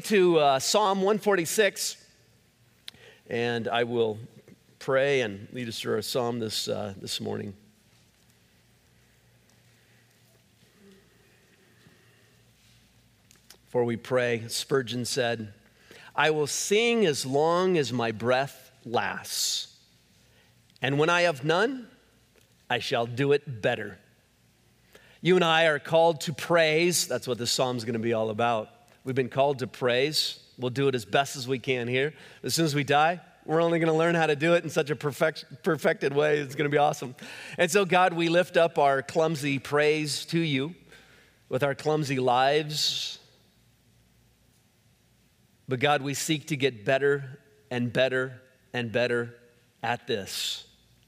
to Psalm 146, and I will pray and lead us through our psalm this morning. Before we pray, Spurgeon said, "I will sing as long as my breath lasts, and when I have none, I shall do it better." You and I are called to praise. That's what this psalm is going to be all about. We've been called to praise. We'll do it as best as we can here. As soon as we die, we're only going to learn how to do it in such a perfected way. It's going to be awesome. And so, God, we lift up our clumsy praise to you with our clumsy lives. But God, we seek to get better and better and better at this.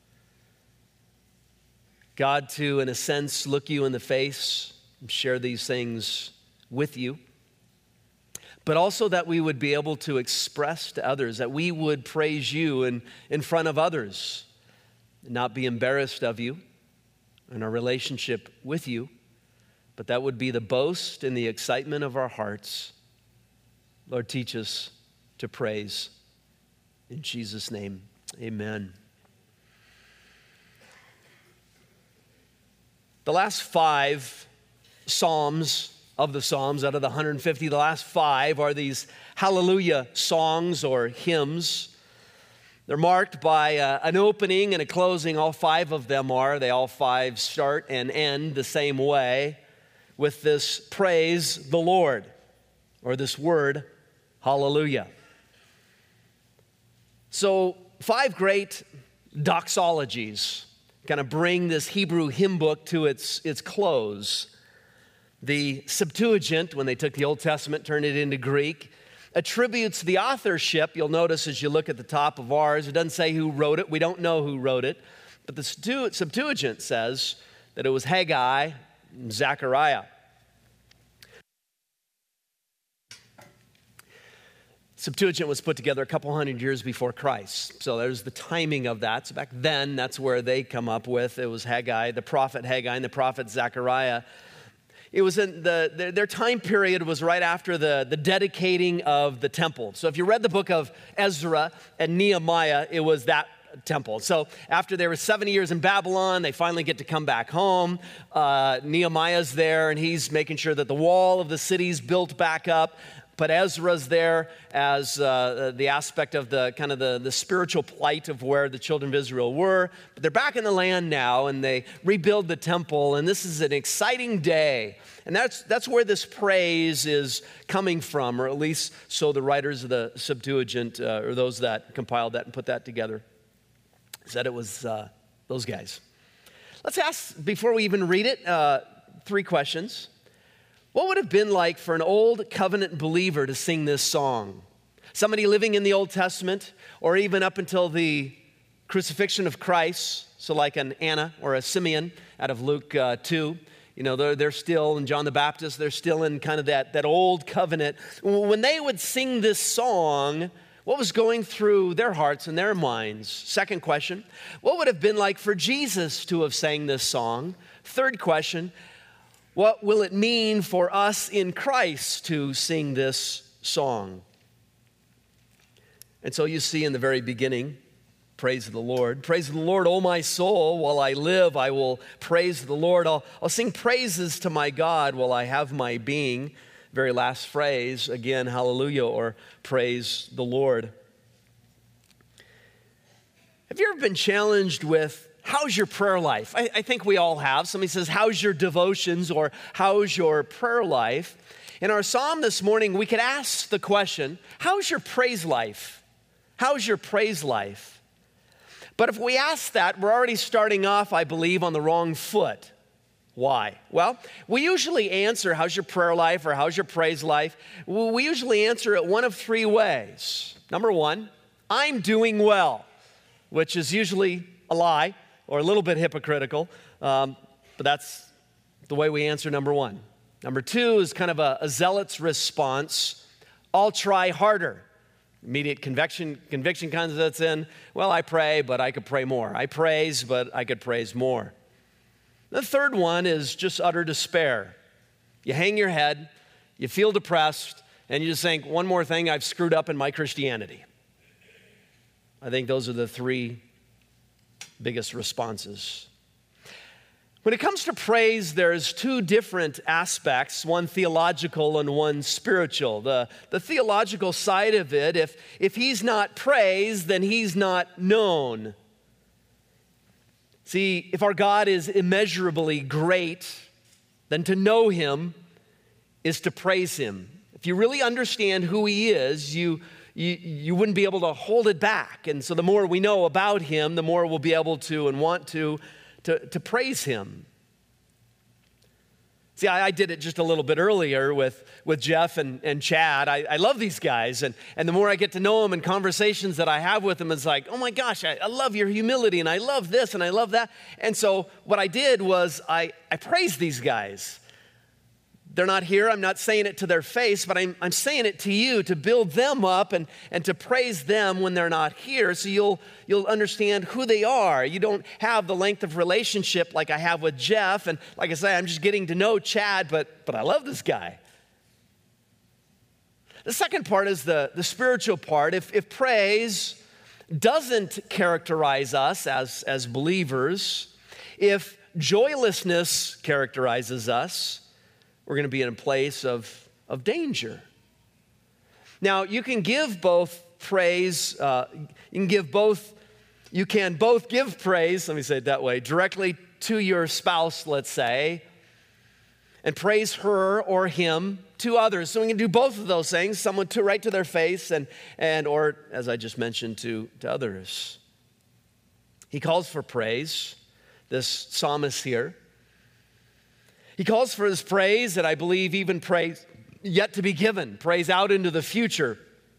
God, to, in a sense, look you in the face and share these things with you. But also that we would be able to express to others, that we would praise you in front of others, and not be embarrassed of you and our relationship with you, but that would be the boast and the excitement of our hearts. Lord, teach us to praise. In Jesus' name, amen. The last 5 Psalms of the Psalms, out of the 150, the last 5 are these hallelujah songs or hymns. They're marked by an opening and a closing. All 5 of them are. They all 5 start and end the same way with this praise the Lord, or this word, hallelujah. So 5 great doxologies kind of bring this Hebrew hymn book to its close. The Septuagint, when they took the Old Testament, turned it into Greek, attributes the authorship. You'll notice as you look at the top of ours, it doesn't say who wrote it. We don't know who wrote it. But the Septuagint says that it was Haggai and Zechariah. Septuagint was put together a couple hundred years before Christ. So there's the timing of that. So back then, that's where they come up with. It was Haggai, the prophet Haggai, and the prophet Zechariah. It was in their time period was right after the dedicating of the temple. So if you read the book of Ezra and Nehemiah, it was that temple. So after they were 70 years in Babylon, they finally get to come back home. Nehemiah's there, and he's making sure that the wall of the city's built back up. But Ezra's there as the aspect of the kind of the spiritual plight of where the children of Israel were. But they're back in the land now, and they rebuild the temple, and this is an exciting day. And that's where this praise is coming from, or at least so the writers of the Septuagint, or those that compiled that and put that together, said it was those guys. Let's ask, before we even read it, 3 questions. What would it have been like for an old covenant believer to sing this song? Somebody living in the Old Testament, or even up until the crucifixion of Christ, so like an Anna or a Simeon out of Luke 2. You know, they're still, and John the Baptist, they're still in kind of that old covenant. When they would sing this song, what was going through their hearts and their minds? Second question, what would it have been like for Jesus to have sang this song? Third question, what will it mean for us in Christ to sing this song? And so you see in the very beginning, praise the Lord. Praise the Lord, O my soul. While I live, I will praise the Lord. I'll sing praises to my God while I have my being. Very last phrase, again, hallelujah, or praise the Lord. Have you ever been challenged with, how's your prayer life? I think we all have. Somebody says, how's your devotions, or how's your prayer life? In our psalm this morning, we could ask the question, how's your praise life? How's your praise life? But if we ask that, we're already starting off, I believe, on the wrong foot. Why? Well, we usually answer, how's your prayer life, or how's your praise life? We usually answer it one of 3 ways. Number 1, I'm doing well, which is usually a lie, or a little bit hypocritical, but that's the way we answer number 1. Number 2 is kind of a zealot's response. I'll try harder. Immediate conviction kind of sets in. Well, I pray, but I could pray more. I praise, but I could praise more. The third one is just utter despair. You hang your head, you feel depressed, and you just think, one more thing I've screwed up in my Christianity. I think those are the three biggest responses. When it comes to praise, there's two different aspects, one theological and one spiritual. The theological side of it, if he's not praised, then he's not known. See, if our God is immeasurably great, then to know him is to praise him. If you really understand who he is, you wouldn't be able to hold it back. And so the more we know about him, the more we'll be able to and want to praise him. See, I did it just a little bit earlier with Jeff and Chad. I love these guys, and the more I get to know them and conversations that I have with them, it's like, oh my gosh, I love your humility, and I love this, and I love that. And so what I did was I praised these guys. They're not here. I'm not saying it to their face, but I'm saying it to you to build them up and to praise them when they're not here, so you'll understand who they are. You don't have the length of relationship like I have with Jeff, and like I say, I'm just getting to know Chad, but I love this guy. The second part is the spiritual part. If praise doesn't characterize us as believers, if joylessness characterizes us, we're going to be in a place of danger. Now, you can give both praise, you can both give praise, let me say it that way, directly to your spouse, let's say, and praise her or him to others. So we can do both of those things, someone to right to their face and or, as I just mentioned, to others. He calls for praise, this psalmist here. He calls for his praise, and I believe even praise yet to be given, praise out into the future.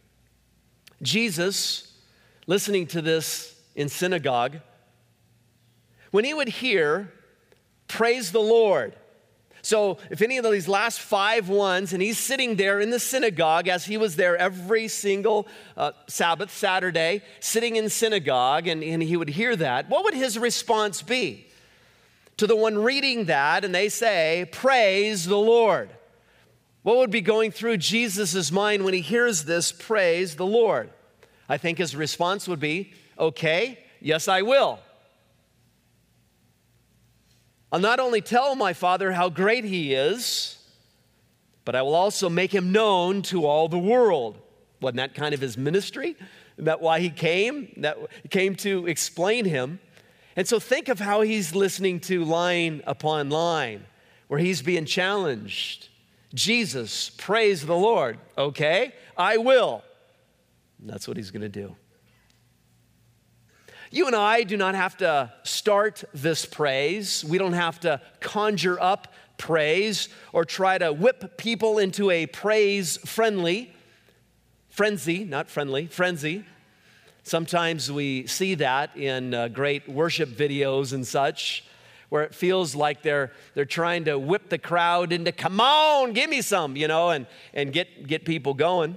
Jesus, listening to this in synagogue, when he would hear, praise the Lord. So if any of these last 5 ones, and he's sitting there in the synagogue as he was there every single Sabbath, Saturday, sitting in synagogue, and he would hear that, what would his response be? To the one reading that, and they say, praise the Lord. What would be going through Jesus' mind when he hears this, praise the Lord? I think his response would be, okay, yes, I will. I'll not only tell my Father how great he is, but I will also make him known to all the world. Wasn't that kind of his ministry? Isn't that why he came? That he came to explain him. And so think of how he's listening to line upon line, where he's being challenged. Jesus, praise the Lord. Okay, I will. And that's what he's going to do. You and I do not have to start this praise. We don't have to conjure up praise or try to whip people into a praise frenzy. Sometimes we see that in great worship videos and such, where it feels like they're trying to whip the crowd into, come on, give me some, and get people going.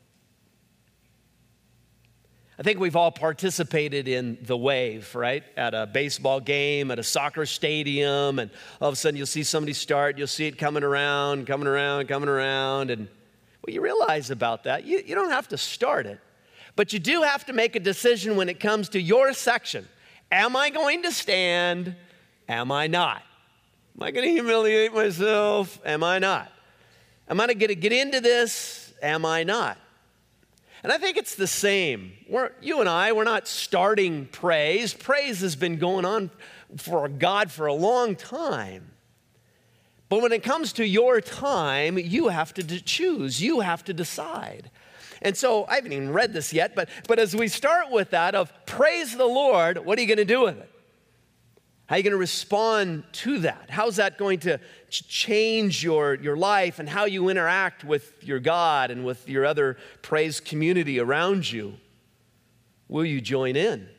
I think we've all participated in the wave, right? At a baseball game, at a soccer stadium, and all of a sudden you'll see somebody start, you'll see it coming around, and what you realize about that, you don't have to start it. But you do have to make a decision when it comes to your section. Am I going to stand? Am I not? Am I going to humiliate myself? Am I not? Am I going to get into this? Am I not? And I think it's the same. You and I, we're not starting praise. Praise has been going on for God for a long time. But when it comes to your time, you have to choose. You have to decide. And so I haven't even read this yet, but as we start with that of praise the Lord, what are you going to do with it? How are you going to respond to that? How's that going to change your life and how you interact with your God and with your other praise community around you? Will you join in?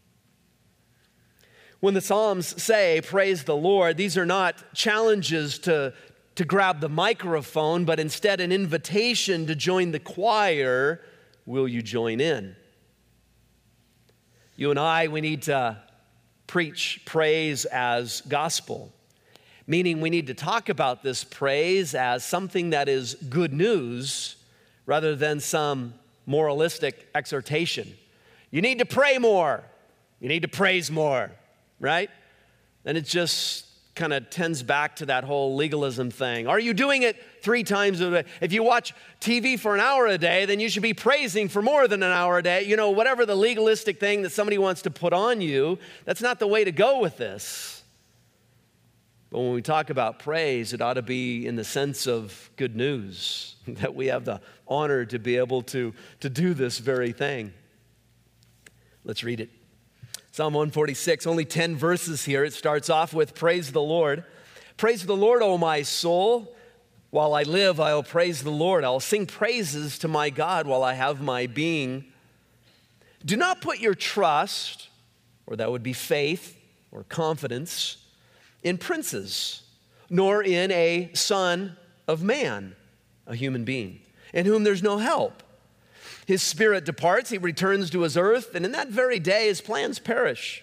When the Psalms say, praise the Lord, these are not challenges to grab the microphone, but instead an invitation to join the choir. Will you join in? You and I, we need to preach praise as gospel, meaning we need to talk about this praise as something that is good news rather than some moralistic exhortation. You need to pray more. You need to praise more, right? And it just kind of tends back to that whole legalism thing. Are you doing it 3 times a day? If you watch TV for an hour a day, then you should be praising for more than an hour a day. You know, whatever the legalistic thing that somebody wants to put on you, that's not the way to go with this. But when we talk about praise, it ought to be in the sense of good news, that we have the honor to be able to do this very thing. Let's read it. Psalm 146, only 10 verses here. It starts off with, praise the Lord. Praise the Lord, O my soul. While I live, I will praise the Lord. I will sing praises to my God while I have my being. Do not put your trust, or that would be faith or confidence, in princes, nor in a son of man, a human being, in whom there's no help. His spirit departs, he returns to his earth, and in that very day his plans perish.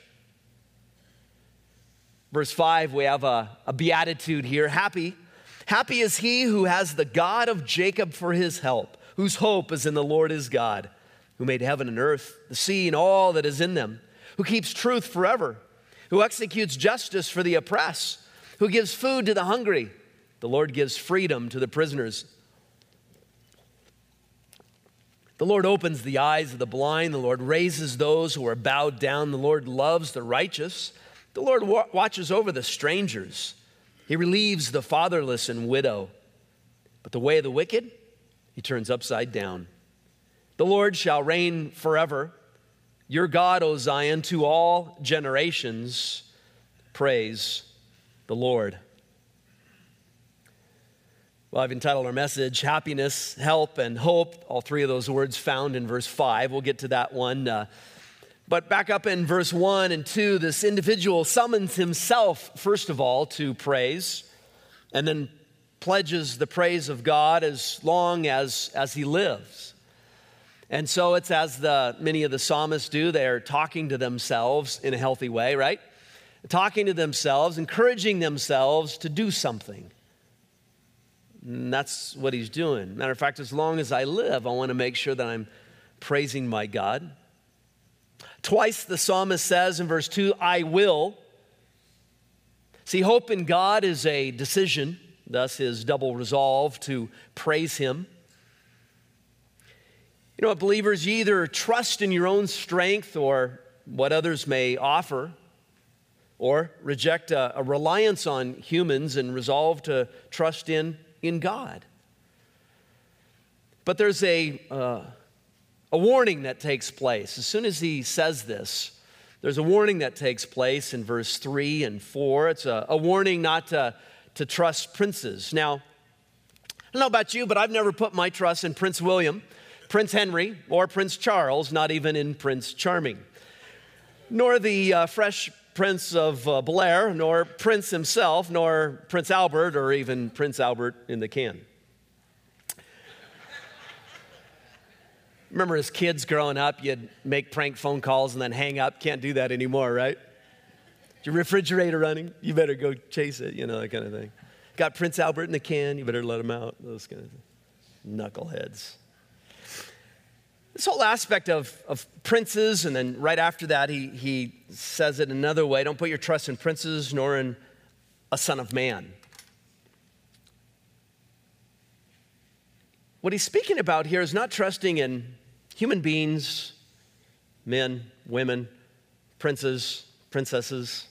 Verse 5, we have a beatitude here. Happy is he who has the God of Jacob for his help, whose hope is in the Lord his God, who made heaven and earth, the sea and all that is in them, who keeps truth forever, who executes justice for the oppressed, who gives food to the hungry. The Lord gives freedom to the prisoners. The Lord opens the eyes of the blind. The Lord raises those who are bowed down. The Lord loves the righteous. The Lord watches over the strangers. He relieves the fatherless and widow. But the way of the wicked, he turns upside down. The Lord shall reign forever. Your God, O Zion, to all generations. Praise the Lord. Well, I've entitled our message, Happiness, Help, and Hope. All 3 of those words found in verse 5. We'll get to that one. But back up in verse 1 and 2, this individual summons himself, first of all, to praise, and then pledges the praise of God as long as he lives. And so it's as many of the psalmists do. They're talking to themselves in a healthy way, right? Talking to themselves, encouraging themselves to do something. And that's what he's doing. Matter of fact, as long as I live, I want to make sure that I'm praising my God. Twice the psalmist says in verse 2, I will. See, hope in God is a decision, thus his double resolve to praise him. You know what, believers, you either trust in your own strength or what others may offer, or reject a reliance on humans and resolve to trust in God. But there's a warning that takes place. As soon as he says this, there's a warning that takes place in verse 3 and 4. It's a warning not to trust princes. Now, I don't know about you, but I've never put my trust in Prince William, Prince Henry, or Prince Charles, not even in Prince Charming, nor the fresh Prince of Bel-Air, nor Prince himself, nor Prince Albert, or even Prince Albert in the can. Remember as kids growing up, you'd make prank phone calls and then hang up. Can't do that anymore, right? Is your refrigerator running? You better go chase it, that kind of thing. Got Prince Albert in the can, you better let him out. Those kind of knuckleheads. This whole aspect of princes, and then right after that, he says it another way. Don't put your trust in princes, nor in a son of man. What he's speaking about here is not trusting in human beings, men, women, princes, princesses.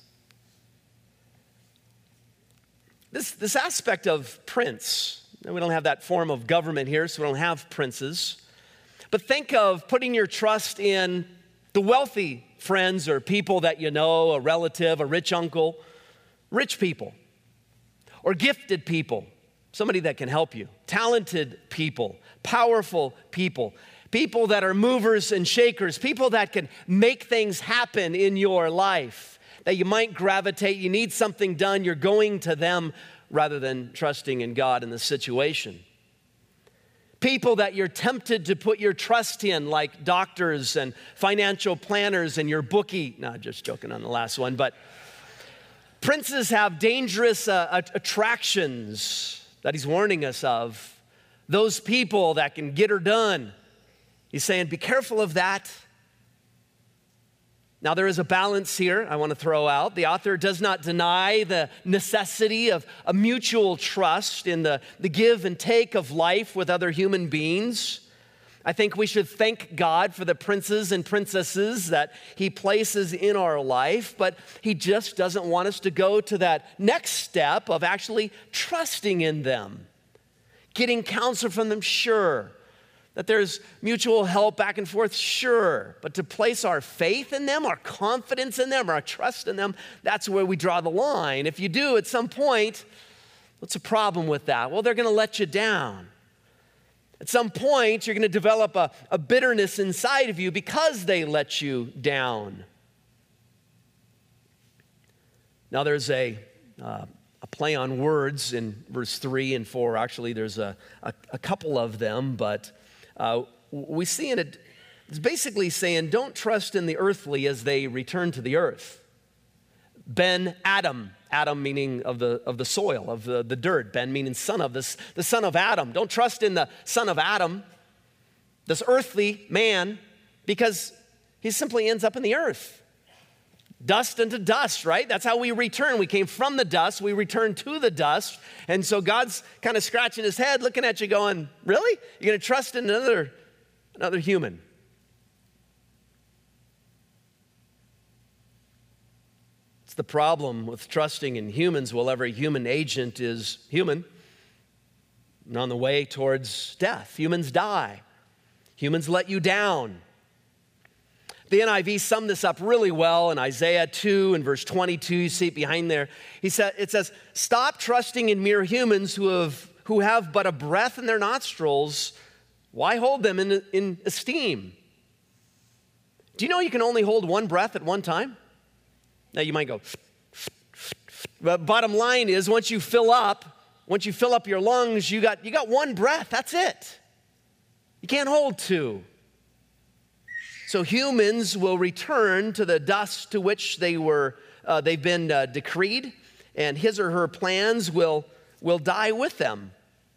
This aspect of prince, we don't have that form of government here, so we don't have princes. But think of putting your trust in the wealthy friends or people that you know, a relative, a rich uncle, rich people, or gifted people, somebody that can help you, talented people, powerful people, people that are movers and shakers, people that can make things happen in your life, that you might gravitate, you need something done, you're going to them rather than trusting in God in the situation. People that you're tempted to put your trust in, like doctors and financial planners and your bookie. No, just joking on the last one. But princes have dangerous attractions that he's warning us of those people that can get her done. He's saying, be careful of that. Now, there is a balance here I want to throw out. The author does not deny the necessity of a mutual trust in the give and take of life with other human beings. I think we should thank God for the princes and princesses that he places in our life, but he just doesn't want us to go to that next step of actually trusting in them. Getting counsel from them, sure. That there's mutual help back and forth, sure. But to place our faith in them, our confidence in them, our trust in them, that's where we draw the line. If you do at some point, what's the problem with that? Well, they're going to let you down. At some point, you're going to develop a bitterness inside of you because they let you down. Now, there's a play on words in verse 3 and 4. Actually, there's a couple of them, but we see in it, it's basically saying, don't trust in the earthly as they return to the earth. Ben Adam, Adam meaning of the soil, of the dirt. Ben meaning son of, the son of Adam. Don't trust in the son of Adam, this earthly man, because he simply ends up in the earth. Dust unto dust, right? That's how we return. We came from the dust, we return to the dust. And so God's kind of scratching his head, looking at you going, really? You're going to trust in another human? It's the problem with trusting in humans. Well, every human agent is human and on the way towards death. Humans die. Humans let you down. The NIV summed this up really well in Isaiah 2 and verse 22. You see it behind there. It says, stop trusting in mere humans who have but a breath in their nostrils. Why hold them in esteem? Do you know you can only hold one breath at one time? Now you might go, but bottom line is once you fill up your lungs, you got one breath, that's it. You can't hold two. So humans will return to the dust to which they've been decreed, and his or her plans will die with them.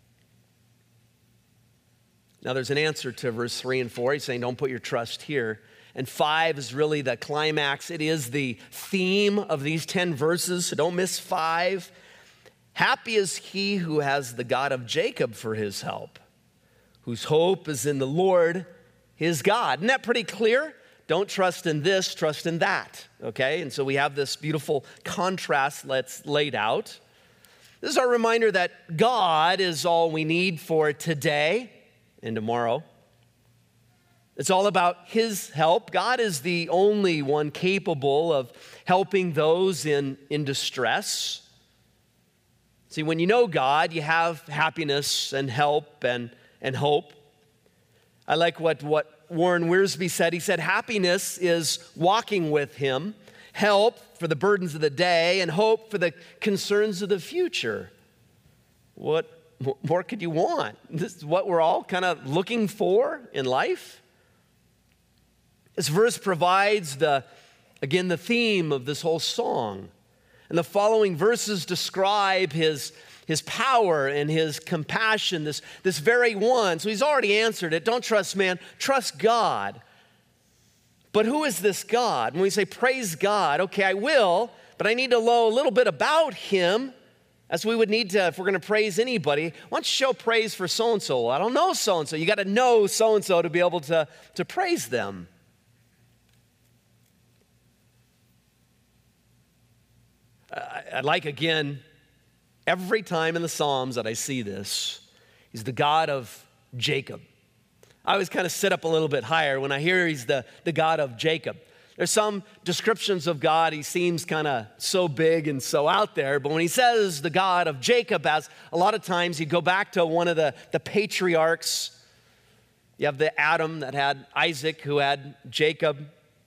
Now there's an answer to verse 3 and 4. He's saying don't put your trust here. And 5 is really the climax. It is the theme of these 10 verses, so don't miss 5. Happy is he who has the God of Jacob for his help, whose hope is in the Lord, his God. Isn't that pretty clear? Don't trust in this, trust in that, okay? And so we have this beautiful contrast that's laid out. This is our reminder that God is all we need for today and tomorrow. It's all about his help. God is the only one capable of helping those in distress. See, when you know God, you have happiness and help and hope. I like what Warren Wiersbe said. He said, happiness is walking with him, help for the burdens of the day, and hope for the concerns of the future. What more could you want? This is what we're all kind of looking for in life. This verse provides the theme of this whole song. And the following verses describe his power and his compassion, this very one. So he's already answered it. Don't trust man, trust God. But who is this God? When we say praise God, okay, I will, but I need to know a little bit about him, as we would need to, if we're going to praise anybody. Why don't you show praise for so-and-so? I don't know so-and-so. You got to know so-and-so to be able to praise them. I like, again, every time in the Psalms that I see this, he's the God of Jacob. I always kind of sit up a little bit higher when I hear he's the God of Jacob. There's some descriptions of God, he seems kind of so big and so out there, but when he says the God of Jacob, as a lot of times you go back to one of the patriarchs. You have the Adam that had Isaac, who had Jacob.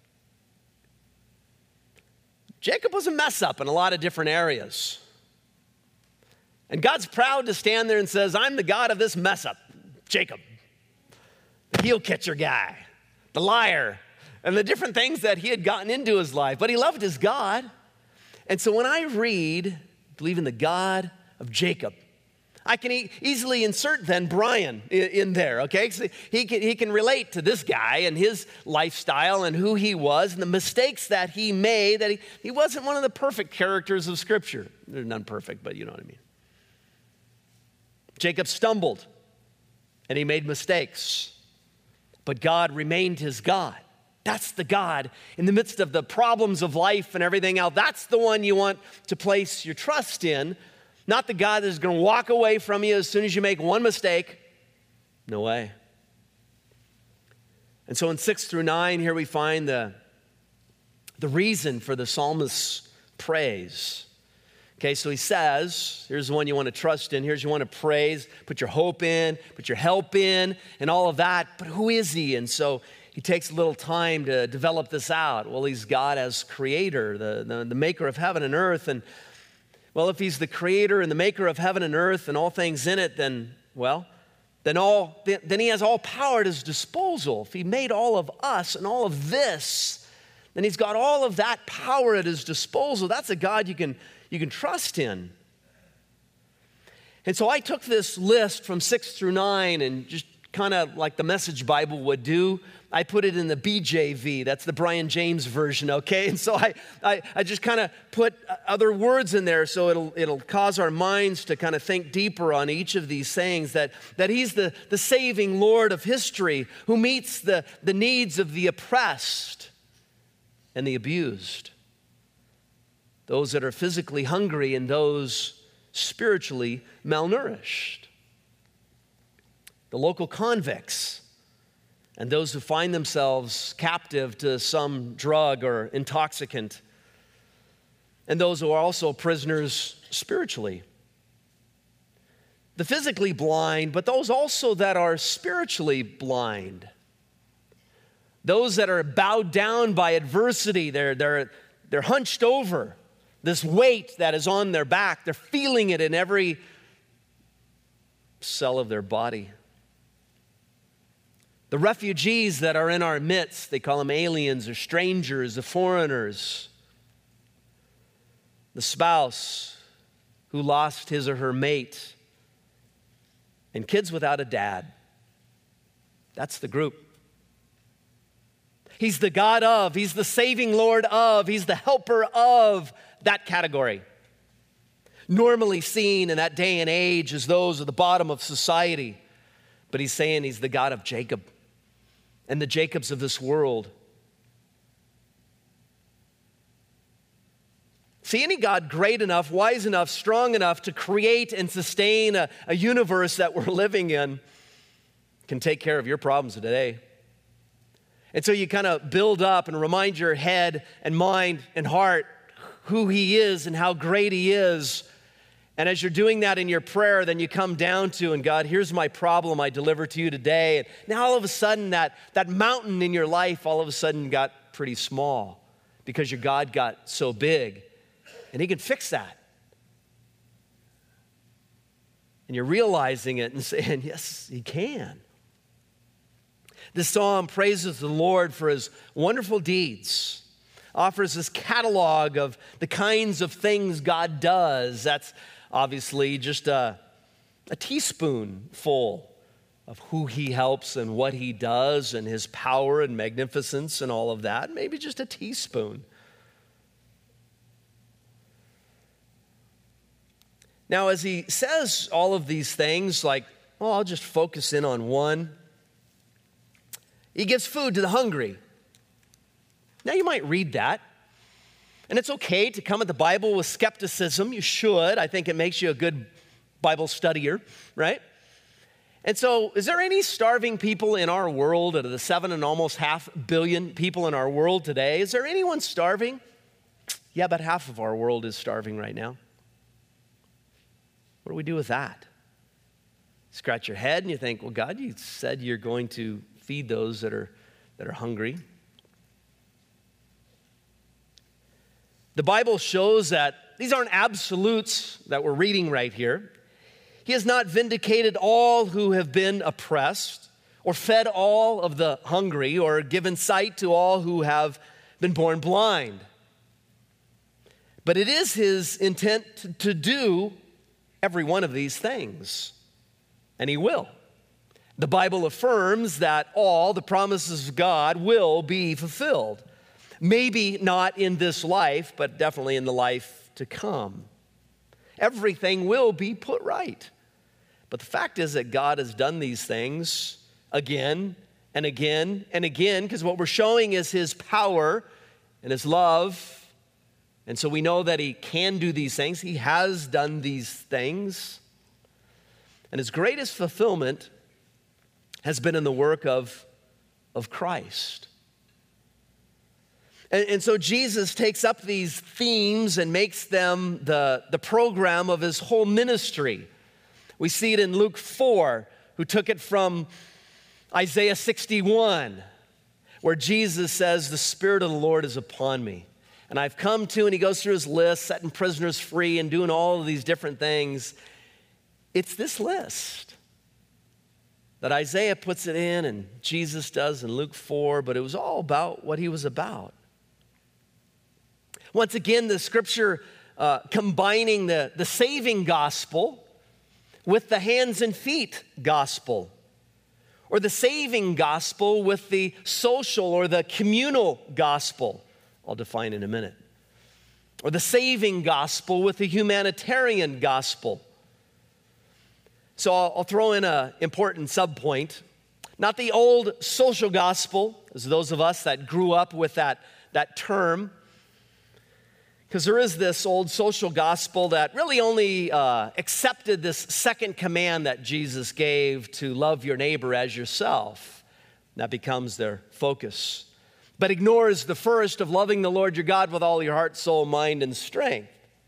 Jacob was a mess up in a lot of different areas. And God's proud to stand there and says, I'm the God of this mess up, Jacob. The heel catcher guy, the liar, and the different things that he had gotten into his life. But he loved his God. And so when I believe in the God of Jacob, I can easily insert then Brian in there, okay? So he can relate to this guy and his lifestyle and who he was and the mistakes that he made, that he wasn't one of the perfect characters of Scripture. They're none perfect, but you know what I mean. Jacob stumbled and he made mistakes, but God remained his God. That's the God in the midst of the problems of life and everything else. That's the one you want to place your trust in. Not the God that's going to walk away from you as soon as you make one mistake. No way. And so in 6 through 9, here we find the reason for the psalmist's praise. Okay, so he says, here's the one you want to trust in. Here's you want to praise, put your hope in, put your help in, and all of that. But who is he? And so he takes a little time to develop this out. Well, he's God as creator, the maker of heaven and earth. And well, if he's the creator and the maker of heaven and earth and all things in it, then he has all power at his disposal. If he made all of us and all of this, then he's got all of that power at his disposal. That's a God you can trust in. And so I took this list from 6 through 9 and just kind of like the Message Bible would do, I put it in the BJV. That's the Brian James version, okay? And so I just kind of put other words in there so it'll cause our minds to kind of think deeper on each of these sayings, that he's the saving Lord of history who meets the needs of the oppressed and the abused, those that are physically hungry and those spiritually malnourished, the local convicts, and those who find themselves captive to some drug or intoxicant, and those who are also prisoners spiritually. The physically blind, but those also that are spiritually blind. Those that are bowed down by adversity, they're hunched over. This weight that is on their back, they're feeling it in every cell of their body. The refugees that are in our midst, they call them aliens or strangers, the foreigners. The spouse who lost his or her mate. And kids without a dad. That's the group. He's the God of, he's the saving Lord of, he's the helper of that category. Normally seen in that day and age as those at the bottom of society. But he's saying he's the God of Jacob and the Jacobs of this world. See, any God great enough, wise enough, strong enough to create and sustain a universe that we're living in can take care of your problems today. And so you kind of build up and remind your head and mind and heart who he is and how great he is. And as you're doing that in your prayer, then you come down to, and God, here's my problem I deliver to you today. And now all of a sudden that mountain in your life all of a sudden got pretty small because your God got so big. And he can fix that. And you're realizing it and saying, yes, he can. This psalm praises the Lord for his wonderful deeds, offers this catalog of the kinds of things God does. That's obviously just a teaspoonful of who he helps and what he does and his power and magnificence and all of that. Maybe just a teaspoon. Now, as he says all of these things, like, well, I'll just focus in on one. He gives food to the hungry. Now, you might read that. And it's okay to come at the Bible with skepticism. You should. I think it makes you a good Bible studier, right? And so, is there any starving people in our world, out of the 7 and almost half billion people in our world today? Is there anyone starving? Yeah, about half of our world is starving right now. What do we do with that? Scratch your head and you think, well, God, you said you're going to feed those that are hungry. The Bible shows that these aren't absolutes that we're reading right here. He has not vindicated all who have been oppressed, or fed all of the hungry, or given sight to all who have been born blind. But it is his intent to do every one of these things, and he will. The Bible affirms that all the promises of God will be fulfilled. Maybe not in this life, but definitely in the life to come. Everything will be put right. But the fact is that God has done these things again and again and again, because what we're showing is his power and his love. And so we know that he can do these things. He has done these things. And his greatest fulfillment has been in the work of Christ. And so Jesus takes up these themes and makes them the program of his whole ministry. We see it in Luke 4, who took it from Isaiah 61, where Jesus says, "The Spirit of the Lord is upon me. And I've come to," and he goes through his list, setting prisoners free and doing all of these different things. It's this list that Isaiah puts it in and Jesus does in Luke 4, but it was all about what he was about. Once again, the scripture combining the saving gospel with the hands and feet gospel, or the saving gospel with the social or the communal gospel. I'll define in a minute. Or the saving gospel with the humanitarian gospel. So I'll throw in an important subpoint. Not the old social gospel, as those of us that grew up with that term, because there is this old social gospel that really only accepted this second command that Jesus gave to love your neighbor as yourself. That becomes their focus. But ignores the first of loving the Lord your God with all your heart, soul, mind, and strength.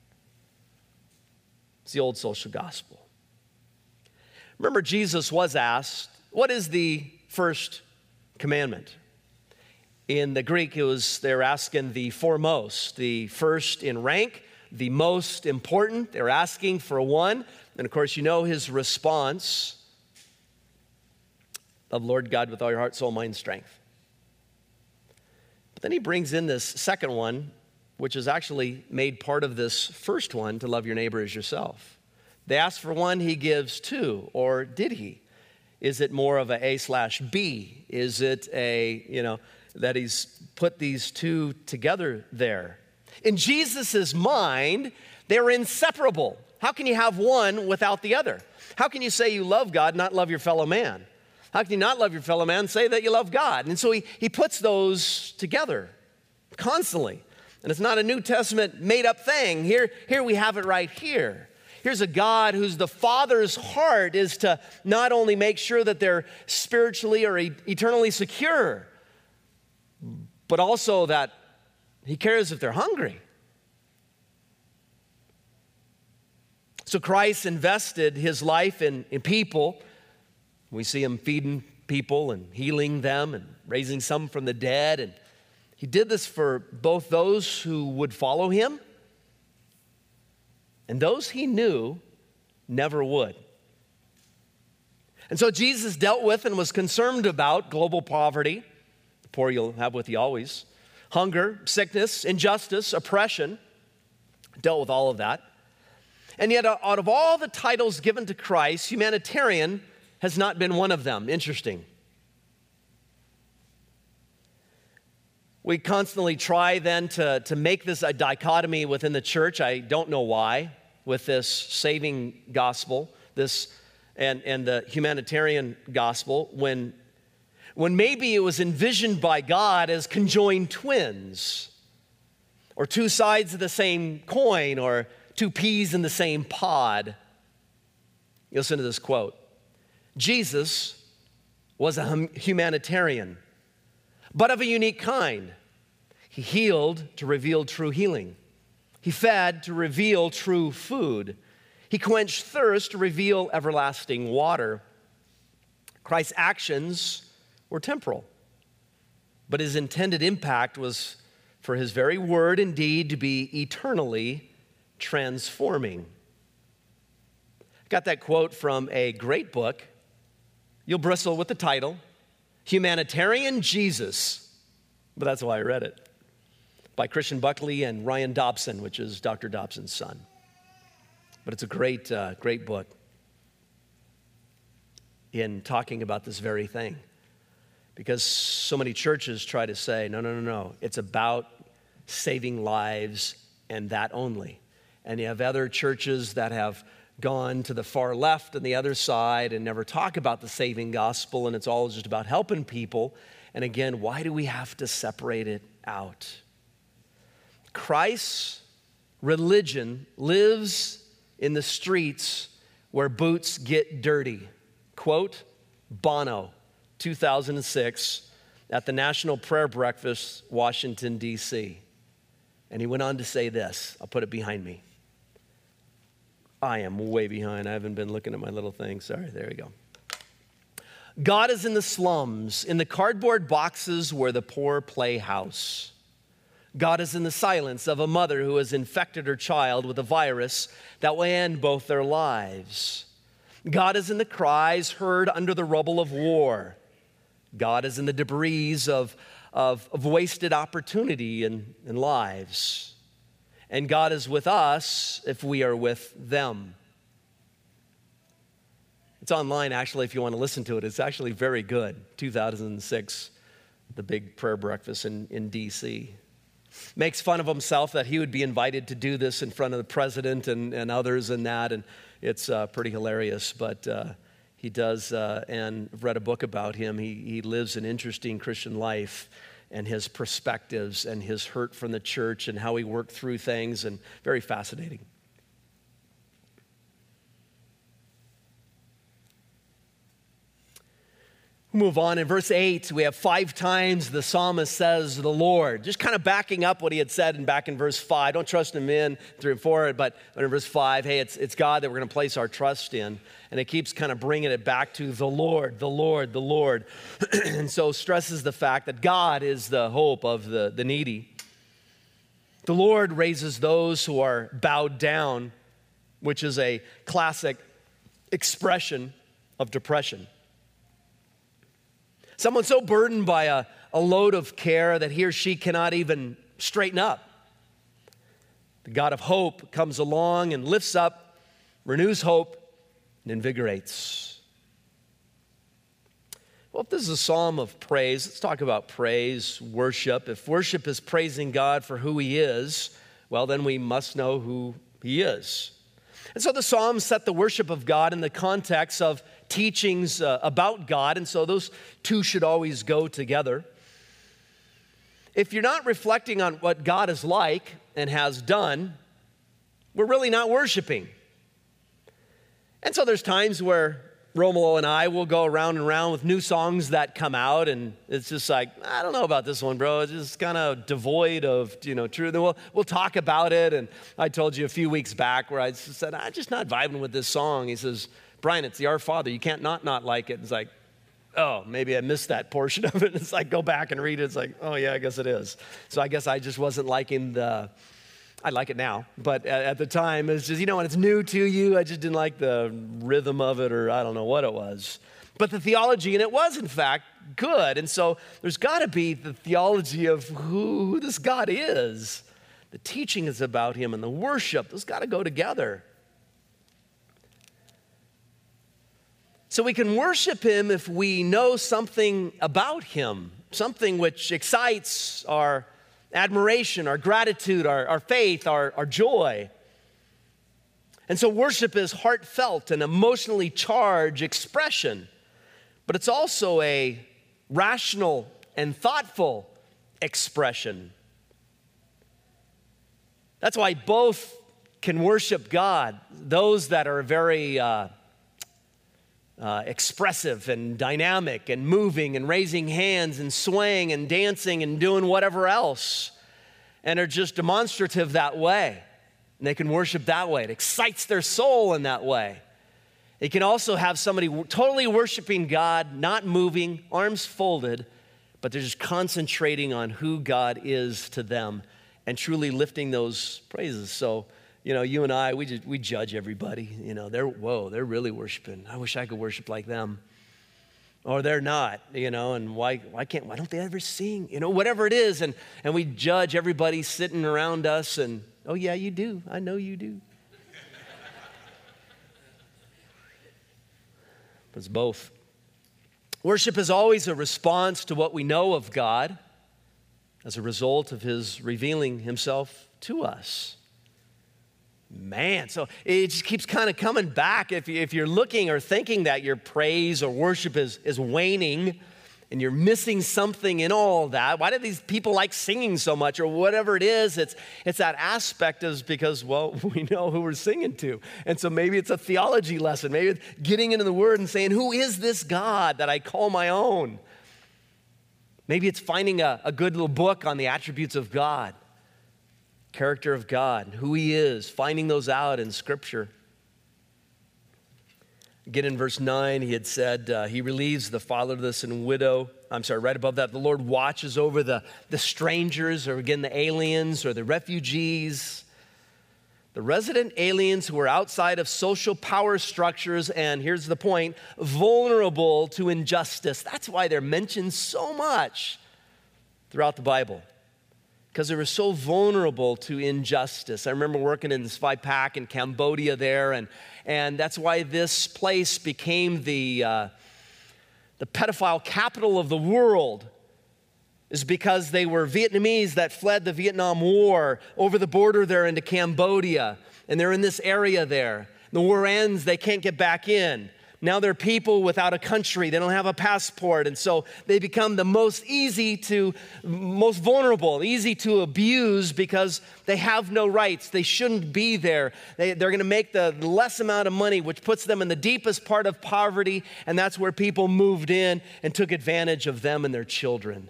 It's the old social gospel. Remember, Jesus was asked, what is the first commandment? In the Greek, they were asking the foremost, the first in rank, the most important. They were asking for one. And of course, you know his response: love Lord God with all your heart, soul, mind, and strength. But then he brings in this second one, which is actually made part of this first one, to love your neighbor as yourself. They asked for one, he gives two, or did he? Is it more of a A/B? Is it that he's put these two together there? In Jesus' mind, they're inseparable. How can you have one without the other? How can you say you love God, not love your fellow man? How can you not love your fellow man, say that you love God? And so he puts those together constantly. And it's not a New Testament made-up thing. Here we have it right here. Here's a God whose the Father's heart is to not only make sure that they're spiritually or eternally secure, but also that he cares if they're hungry. So Christ invested his life in people. We see him feeding people and healing them and raising some from the dead. And he did this for both those who would follow him and those he knew never would. And so Jesus dealt with and was concerned about global poverty, the poor you'll have with you always, hunger, sickness, injustice, oppression, dealt with all of that. And yet, out of all the titles given to Christ, humanitarian has not been one of them. Interesting. We constantly try then to make this a dichotomy within the church. I don't know why, with this saving gospel, and the humanitarian gospel, when maybe it was envisioned by God as conjoined twins, or two sides of the same coin, or two peas in the same pod. Listen to this quote. Jesus was a humanitarian, but of a unique kind. He healed to reveal true healing. He fed to reveal true food. He quenched thirst to reveal everlasting water. Christ's actions were temporal, but his intended impact was for his very word and deed to be eternally transforming. I got that quote from a great book. You'll bristle with the title, Humanitarian Jesus, but that's why I read it, by Christian Buckley and Ryan Dobson, which is Dr. Dobson's son. But it's a great, great book in talking about this very thing. Because so many churches try to say, no. It's about saving lives and that only. And you have other churches that have gone to the far left and the other side and never talk about the saving gospel, and it's all just about helping people. And again, why do we have to separate it out? Christ's religion lives in the streets where boots get dirty. Quote, Bono, 2006, at the National Prayer Breakfast, Washington, D.C. And he went on to say this. I'll put it behind me. I am way behind. I haven't been looking at my little thing. Sorry, there we go. God is in the slums, in the cardboard boxes where the poor play house. God is in the silence of a mother who has infected her child with a virus that will end both their lives. God is in the cries heard under the rubble of war. God is in the debris of wasted opportunity and lives. And God is with us if we are with them. It's online, actually, if you want to listen to it. It's actually very good. 2006, the big prayer breakfast in D.C. Makes fun of himself that he would be invited to do this in front of the president and others and that. And it's pretty hilarious, but he does, and I've read a book about him. He lives an interesting Christian life and his perspectives and his hurt from the church and how he worked through things, and very fascinating. Move on. In verse 8, we have 5 times the psalmist says the Lord. Just kind of backing up what he had said back in verse 5. Don't trust him in 3 and 4, but in verse 5, hey, it's God that we're going to place our trust in. And it keeps kind of bringing it back to the Lord, the Lord, the Lord. And so stresses the fact that God is the hope of the needy. The Lord raises those who are bowed down, which is a classic expression of depression. Someone so burdened by a load of care that he or she cannot even straighten up. The God of hope comes along and lifts up, renews hope, and invigorates. Well, if this is a psalm of praise, let's talk about praise, worship. If worship is praising God for who he is, well, then we must know who he is. And so the Psalms set the worship of God in the context of teachings about God, and so those two should always go together. If you're not reflecting on what God is like and has done, we're really not worshiping. And so there's times where Romulo and I will go around and around with new songs that come out, and it's just like, I don't know about this one, bro. It's just kind of devoid of, truth. And we'll talk about it. And I told you a few weeks back where I said, I'm just not vibing with this song. He says, Brian, it's the Our Father. You can't not like it. It's like, oh, maybe I missed that portion of it. It's like, go back and read it. It's like, oh, yeah, I guess it is. So I guess I just wasn't liking I like it now, but at the time, it's just, when it's new to you, I just didn't like the rhythm of it, or I don't know what it was. But the theology in it was, in fact, good. And so there's got to be the theology of who this God is. The teaching is about him, and the worship, those got to go together. So we can worship him if we know something about him, something which excites our admiration, our gratitude, our faith, our joy. And so worship is heartfelt and emotionally charged expression, but it's also a rational and thoughtful expression. That's why both can worship God. Those that are very expressive and dynamic and moving and raising hands and swaying and dancing and doing whatever else, and are just demonstrative that way. And they can worship that way. It excites their soul in that way. You can also have somebody totally worshiping God, not moving, arms folded, but they're just concentrating on who God is to them and truly lifting those praises. So, you and I, we judge everybody. They're really worshiping. I wish I could worship like them. Or they're not, and why don't they ever sing? Whatever it is, and we judge everybody sitting around us, and, oh yeah, you do. I know you do. It's both. Worship is always a response to what we know of God as a result of his revealing himself to us. Man, so it just keeps kind of coming back. If you're looking or thinking that your praise or worship is waning and you're missing something in all that, why do these people like singing so much or whatever it is? It's that aspect is because, well, we know who we're singing to. And so maybe it's a theology lesson. Maybe it's getting into the Word and saying, who is this God that I call my own? Maybe it's finding a good little book on the attributes of God, character of God, who he is, finding those out in Scripture. Again, in verse 9, he had said, he relieves the fatherless and widow. Right above that, the Lord watches over the strangers, or again, the aliens or the refugees, the resident aliens who are outside of social power structures, and here's the point, vulnerable to injustice. That's why they're mentioned so much throughout the Bible, because they were so vulnerable to injustice. I remember working in this Svay in Cambodia there, and that's why this place became the pedophile capital of the world, is because they were Vietnamese that fled the Vietnam War over the border there into Cambodia, and they're in this area there. The war ends, they can't get back in. Now they're people without a country. They don't have a passport. And so they become the most vulnerable, easy to abuse because they have no rights. They shouldn't be there. They're going to make the less amount of money, which puts them in the deepest part of poverty. And that's where people moved in and took advantage of them and their children.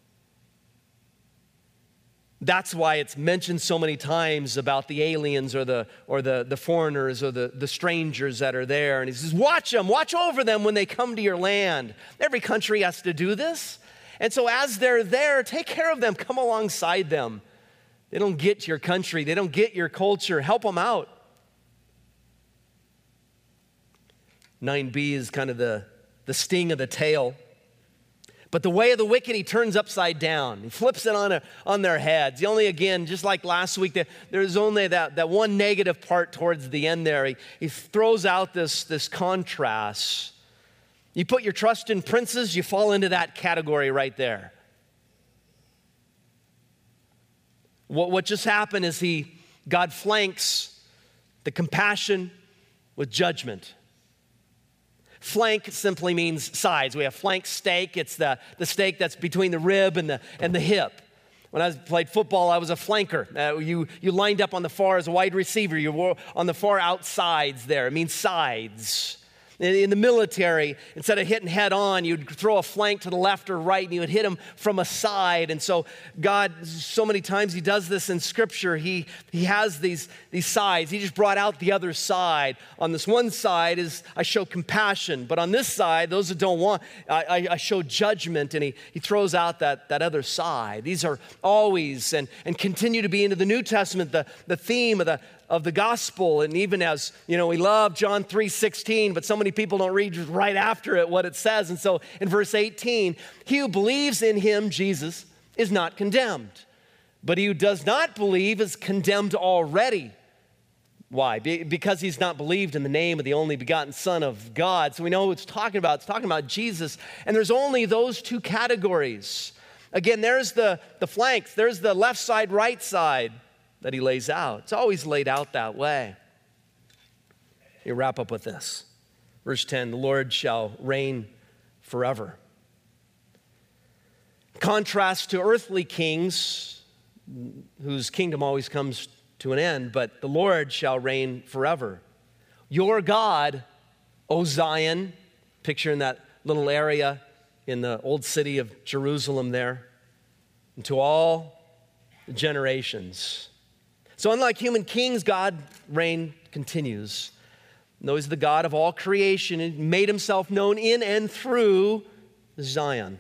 That's why it's mentioned so many times about the aliens or the foreigners or the strangers that are there. And he says, watch them, watch over them when they come to your land. Every country has to do this. And so as they're there, take care of them, come alongside them. They don't get your country, they don't get your culture, help them out. 9b is kind of the sting of the tail. But the way of the wicked, he turns upside down. He flips it on their heads. He only, again, just like last week, there's only that one negative part towards the end there. He throws out this contrast. You put your trust in princes, you fall into that category right there. What just happened is God flanks the compassion with judgment. Flank simply means sides. We have flank steak. It's the steak that's between the rib and the hip. When I played football, I was a flanker. You lined up on the far as a wide receiver. You were on the far outsides there. It means sides. In the military, instead of hitting head on, you'd throw a flank to the left or right, and you would hit him from a side. And so God, so many times he does this in Scripture. He has these sides. He just brought out the other side. On this one side is I show compassion, but on this side, those that don't want, I show judgment, and he throws out that other side. These are always and continue to be into the New Testament the theme of the gospel. And even as, we love John 3:16, but so many people don't read right after it what it says. And so in verse 18, he who believes in him, Jesus, is not condemned. But he who does not believe is condemned already. Why? Because he's not believed in the name of the only begotten Son of God. So we know what it's talking about. It's talking about Jesus. And there's only those two categories. Again, there's the flanks. There's the left side, right side that he lays out. It's always laid out that way. You wrap up with this. Verse 10, the Lord shall reign forever. Contrast to earthly kings, whose kingdom always comes to an end, but the Lord shall reign forever. Your God, O Zion, picture in that little area in the old city of Jerusalem there, and to all generations. So unlike human kings, God's reign continues. Though he's the God of all creation, and made himself known in and through Zion.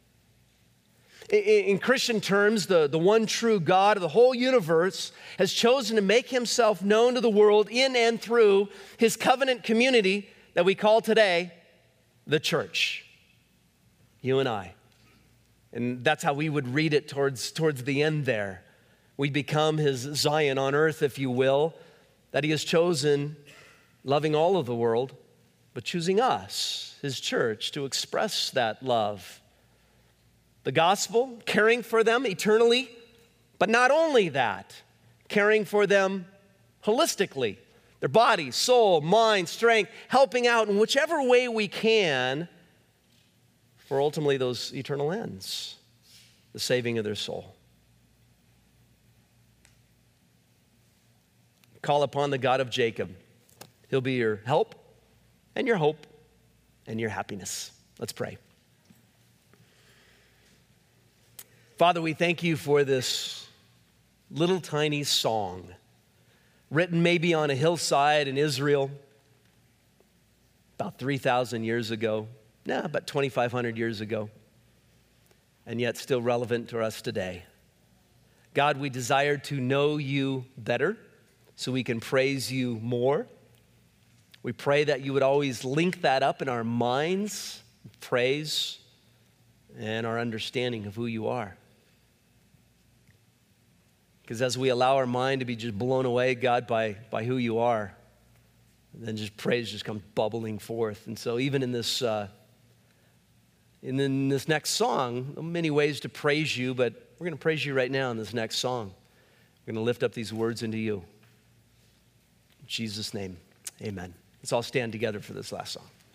In Christian terms, the one true God of the whole universe has chosen to make himself known to the world in and through his covenant community that we call today the church. You and I. And that's how we would read it towards the end there. We become his Zion on earth, if you will, that he has chosen, loving all of the world, but choosing us, his church, to express that love. The gospel, caring for them eternally, but not only that, caring for them holistically, their body, soul, mind, strength, helping out in whichever way we can for ultimately those eternal ends, the saving of their soul. Call upon the God of Jacob. He'll be your help and your hope and your happiness. Let's pray. Father, we thank you for this little tiny song written maybe on a hillside in Israel about 3,000 years ago, about 2,500 years ago, and yet still relevant to us today. God, we desire to know you better so we can praise you more. We pray that you would always link that up in our minds, praise, and our understanding of who you are. Because as we allow our mind to be just blown away, God, by who you are, then just praise just comes bubbling forth. And so even in this next song, there are many ways to praise you, but we're going to praise you right now in this next song. We're going to lift up these words into you. In Jesus' name, amen. Let's all stand together for this last song.